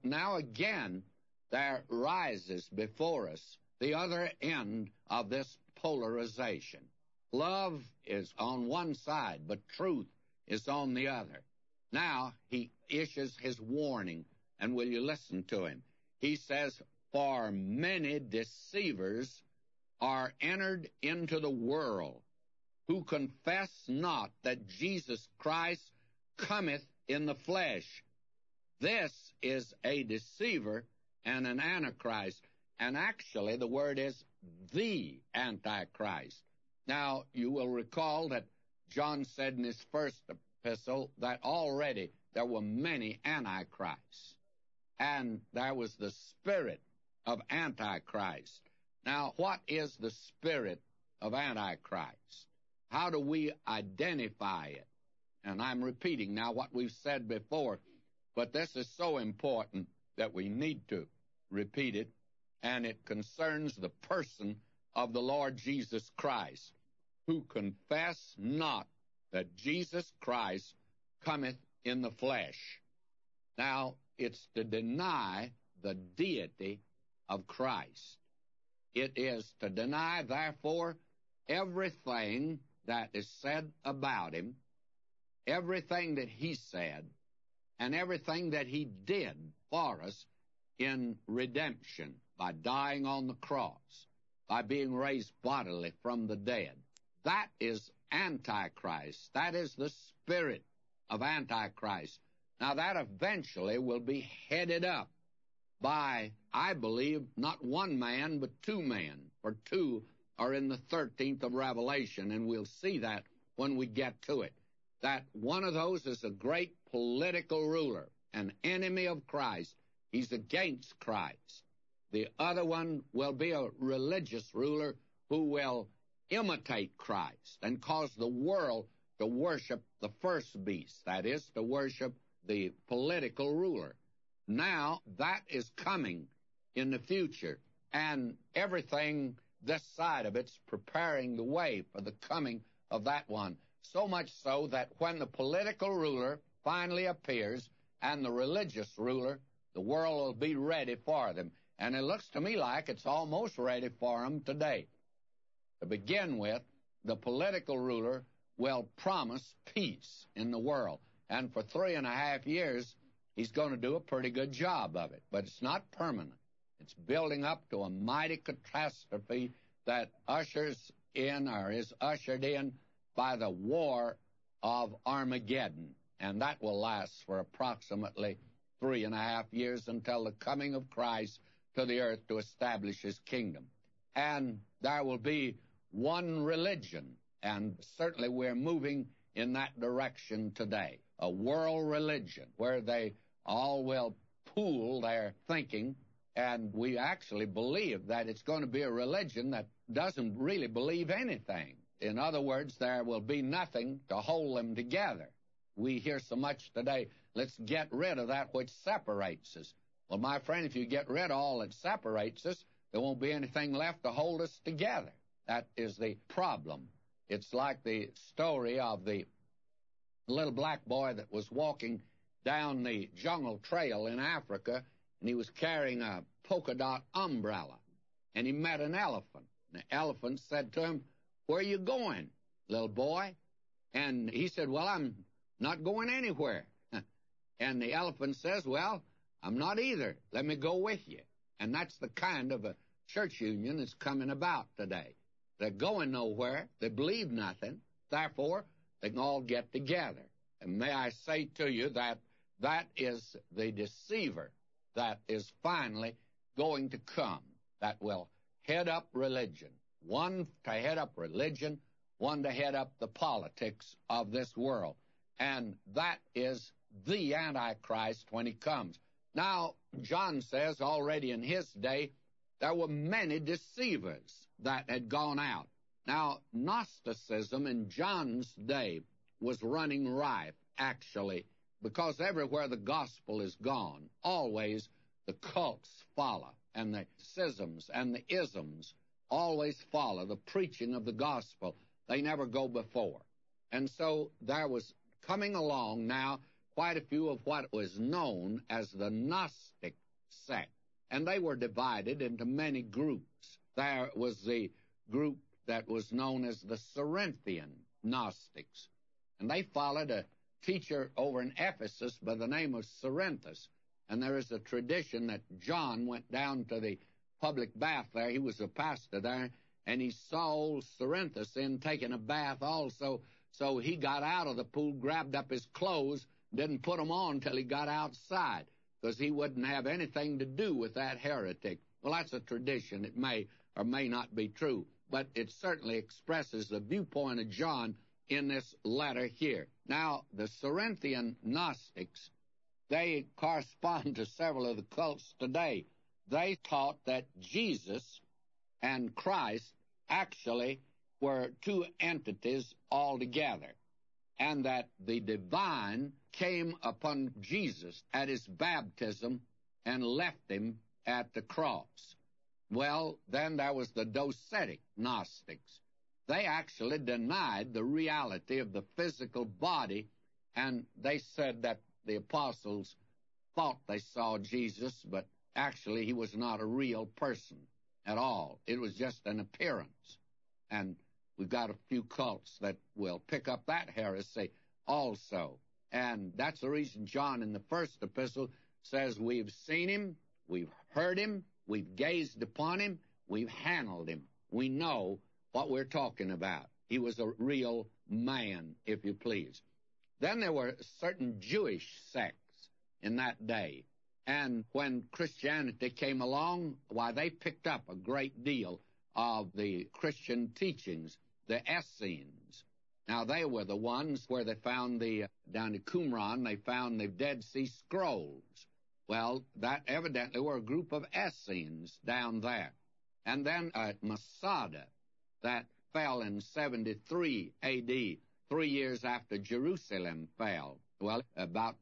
now again there rises before us the other end of this polarization. Love is on one side, but truth is on the other. Now he issues his warning, and will you listen to him? He says, "For many deceivers are entered into the world, who confess not that Jesus Christ cometh in the flesh." This is a deceiver and an antichrist, and actually the word is the Antichrist. Now, you will recall that John said in his first epistle that already there were many antichrists, and there was the spirit of Antichrist. Now, what is the spirit of Antichrist? How do we identify it? And I'm repeating now what we've said before, but this is so important that we need to repeat it, and it concerns the person of the Lord Jesus Christ, who confess not that Jesus Christ cometh in the flesh. Now, it's to deny the deity of Christ. It is to deny, therefore, everything that is said about him, everything that he said, and everything that he did for us in redemption by dying on the cross, by being raised bodily from the dead. That is Antichrist. That is the spirit of Antichrist. Now, that eventually will be headed up by, I believe, not one man, but two men, for two are in the 13th of Revelation, and we'll see that when we get to it. That one of those is a great political ruler, an enemy of Christ. He's against Christ. The other one will be a religious ruler who will imitate Christ and cause the world to worship the first beast, that is, to worship the political ruler. Now, that is coming in the future, and everything this side of it's preparing the way for the coming of that one. So much so that when the political ruler finally appears and the religious ruler, the world will be ready for them. And it looks to me like it's almost ready for them today. To begin with, the political ruler will promise peace in the world. And for 3.5 years, he's going to do a pretty good job of it. But it's not permanent. It's building up to a mighty catastrophe that ushers in, or is ushered in, by the war of Armageddon. And that will last for approximately 3.5 years until the coming of Christ to the earth to establish his kingdom. And there will be one religion, and certainly we're moving in that direction today, a world religion where they all will pool their thinking, and we actually believe that it's going to be a religion that doesn't really believe anything. In other words, there will be nothing to hold them together. We hear so much today, let's get rid of that which separates us. Well, my friend, if you get rid of all that separates us, there won't be anything left to hold us together. That is the problem. It's like the story of the little black boy that was walking down the jungle trail in Africa, and he was carrying a polka dot umbrella, and he met an elephant. And the elephant said to him, "Where are you going, little boy?" And he said, "Well, I'm not going anywhere." And the elephant says, "Well, I'm not either. Let me go with you." And that's the kind of a church union that's coming about today. They're going nowhere. They believe nothing. Therefore, they can all get together. And may I say to you that that is the deceiver that is finally going to come, that will head up religion. One to head up religion, one to head up the politics of this world. And that is the Antichrist when he comes. Now, John says already in his day, there were many deceivers that had gone out. Now, Gnosticism in John's day was running rife, actually, because everywhere the gospel is gone, always the cults follow, and the schisms and the isms always follow the preaching of the gospel. They never go before. And so there was coming along now quite a few of what was known as the Gnostic sect, and they were divided into many groups. There was the group that was known as the Cerinthian Gnostics, and they followed a teacher over in Ephesus by the name of Cerinthus. And there is a tradition that John went down to the public bath there. He was a pastor there, and he saw old Cerinthus in taking a bath also. So he got out of the pool, grabbed up his clothes, didn't put them on till he got outside, because he wouldn't have anything to do with that heretic. Well, that's a tradition. It may or may not be true, but it certainly expresses the viewpoint of John in this letter here. Now, the Cerinthian Gnostics, they correspond to several of the cults today. They taught that Jesus and Christ actually were two entities altogether, and that the divine came upon Jesus at his baptism and left him at the cross. Well, then there was the Docetic Gnostics. They actually denied the reality of the physical body, and they said that the apostles thought they saw Jesus, but actually he was not a real person at all. It was just an appearance. And we've got a few cults that will pick up that heresy also. And that's the reason John in the first epistle says we've seen him, we've heard him, we've gazed upon him, we've handled him. We know what we're talking about. He was a real man, if you please. Then there were certain Jewish sects in that day. And when Christianity came along, why, they picked up a great deal of the Christian teachings, the Essenes. Now, they were the ones where they found down in Qumran, they found the Dead Sea Scrolls. Well, that evidently were a group of Essenes down there. And then at Masada, that fell in 73 A.D., 3 years after Jerusalem fell. Well, about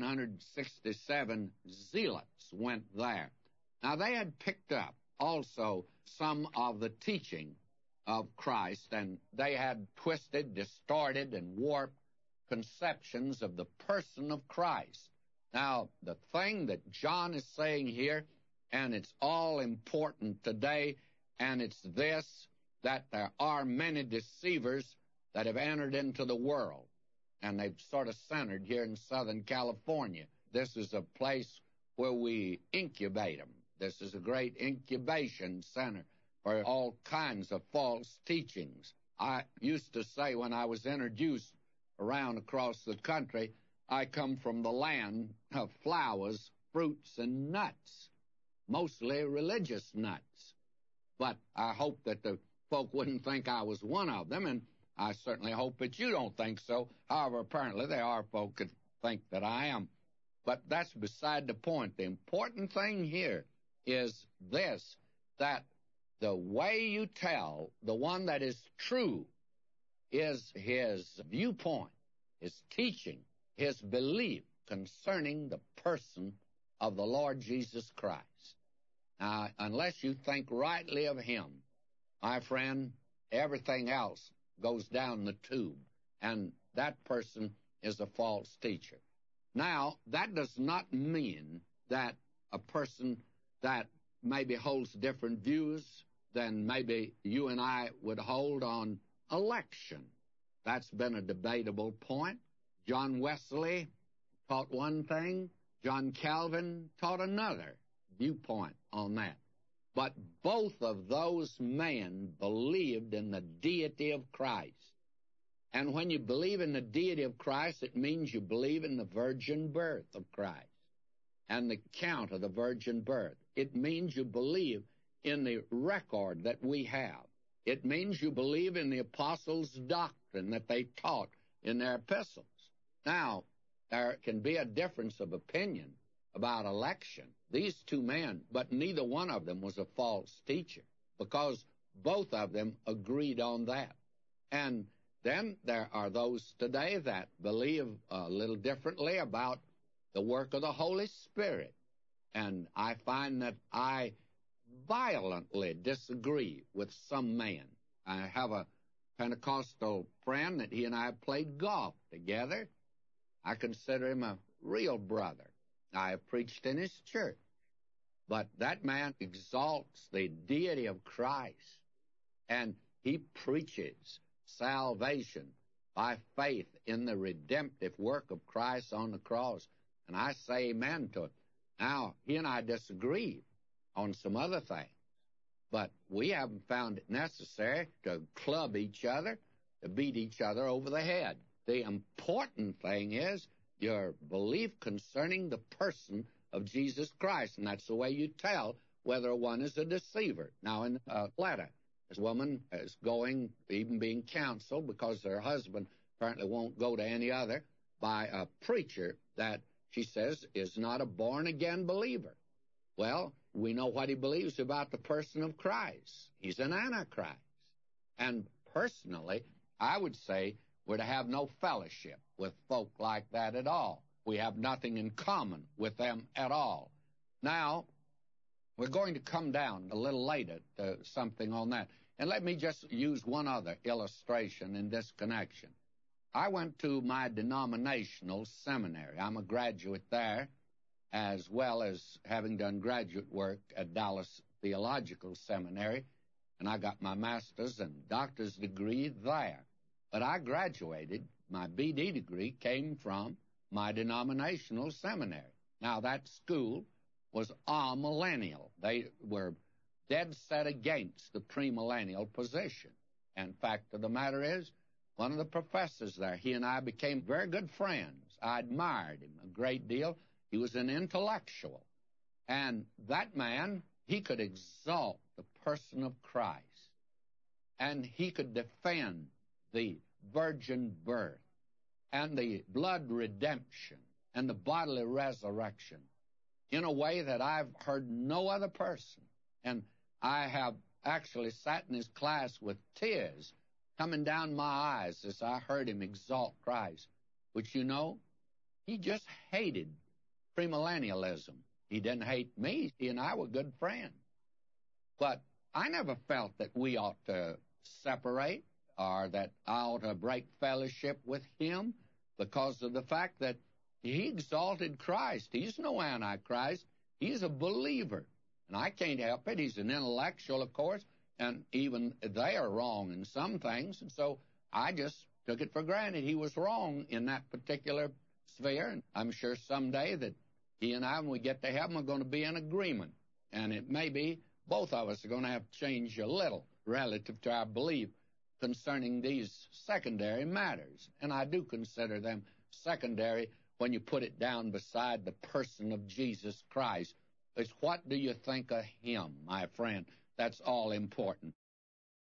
967 zealots went there. Now, they had picked up also some of the teaching of Christ, and they had twisted, distorted, and warped conceptions of the person of Christ. Now, the thing that John is saying here, and it's all important today, and it's this, that there are many deceivers that have entered into the world, and they've sort of centered here in Southern California. This is a place where we incubate them. This is a great incubation center for all kinds of false teachings. I used to say when I was introduced around across the country, I come from the land of flowers, fruits, and nuts, mostly religious nuts. But I hope that the folk wouldn't think I was one of them, and I certainly hope that you don't think so. However, apparently there are folk that think that I am. But that's beside the point. The important thing here is this, that the way you tell the one that is true is his viewpoint, his teaching, his belief concerning the person of the Lord Jesus Christ. Now, unless you think rightly of him, my friend, everything else goes down the tube, and that person is a false teacher. Now, that does not mean that a person that maybe holds different views than maybe you and I would hold on election. That's been a debatable point. John Wesley taught one thing. John Calvin taught another viewpoint on that. But both of those men believed in the deity of Christ. And when you believe in the deity of Christ, it means you believe in the virgin birth of Christ and the count of the virgin birth. It means you believe in the record that we have. It means you believe in the apostles' doctrine that they taught in their epistles. Now, there can be a difference of opinion about election. These two men, but neither one of them was a false teacher, because both of them agreed on that. And then there are those today that believe a little differently about the work of the Holy Spirit. And I find that I violently disagree with some men. I have a Pentecostal friend that he and I played golf together, I consider him a real brother. I have preached in his church. But that man exalts the deity of Christ, and he preaches salvation by faith in the redemptive work of Christ on the cross. And I say amen to it. Now, he and I disagree on some other things, but we haven't found it necessary to club each other, to beat each other over the head. The important thing is your belief concerning the person of Jesus Christ, and that's the way you tell whether one is a deceiver. Now, in a letter, this woman is going, even being counseled, because her husband apparently won't go to any other, by a preacher that she says is not a born-again believer. Well, we know what he believes about the person of Christ. He's an Antichrist. And personally, I would say we're to have no fellowship with folk like that at all. We have nothing in common with them at all. Now, we're going to come down a little later to something on that. And let me just use one other illustration in this connection. I went to my denominational seminary. I'm a graduate there, as well as having done graduate work at Dallas Theological Seminary, and I got my master's and doctor's degree there. But I graduated, my BD degree came from my denominational seminary. Now, that school was amillennial. They were dead set against the premillennial position. And fact of the matter is, one of the professors there, he and I became very good friends. I admired him a great deal. He was an intellectual. And that man, he could exalt the person of Christ. And he could defend the virgin birth and the blood redemption and the bodily resurrection in a way that I've heard no other person. And I have actually sat in his class with tears coming down my eyes as I heard him exalt Christ. Which, you know, he just hated premillennialism. He didn't hate me. He and I were good friends. But I never felt that we ought to separate or that I ought to break fellowship with him because of the fact that he exalted Christ. He's no Antichrist. He's a believer. And I can't help it. He's an intellectual, of course, and even they are wrong in some things. And so I just took it for granted he was wrong in that particular sphere. And I'm sure someday that he and I, when we get to heaven, are going to be in agreement. And it may be both of us are going to have to change a little relative to our belief concerning these secondary matters. And I do consider them secondary when you put it down beside the person of Jesus Christ. It's what do you think of him, my friend? That's all important.